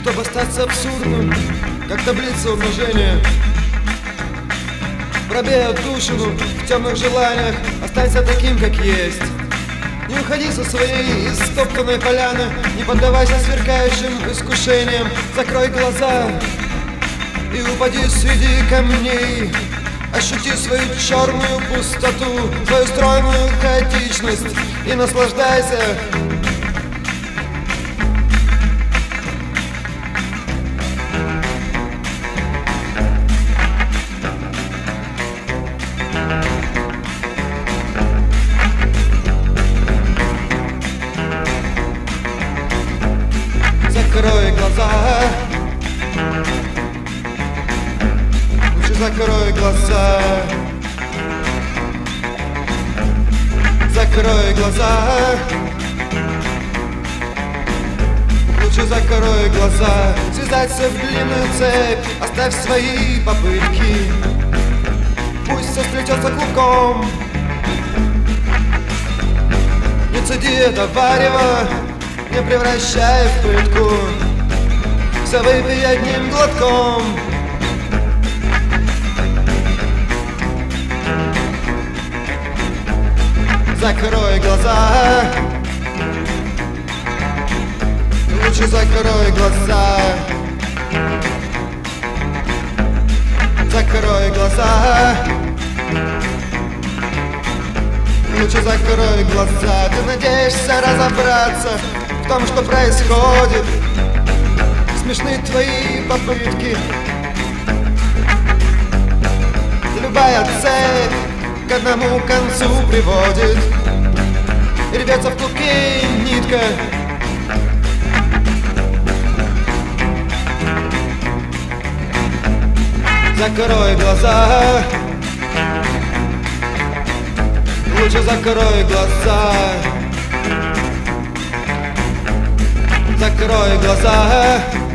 чтобы остаться абсурдным, как таблица умножения. Пробей отдушину в темных желаниях, останься таким, как есть. Не уходи со своей истоптанной поляны, не поддавайся сверкающим искушениям. Закрой глаза и упади среди камней. Ощути свою черную пустоту, свою стройную хаотичность и наслаждайся. Закрой глаза, лучше закрой глаза. Закрой глаза, лучше закрой глаза. Связаться в длинную цепь, оставь свои попытки. Пусть все сплетется клубком. Не цеди это варево, не превращай в пытку. Все выпей одним глотком. Закрой глаза, лучше закрой глаза. Закрой глаза, лучше закрой глаза. Ты надеешься разобраться в том, что происходит. Смешны твои попытки. Любая цель к одному концу приводит. И рвется в клубке нитка. Закрой глаза, лучше закрой глаза. Закрой глаза.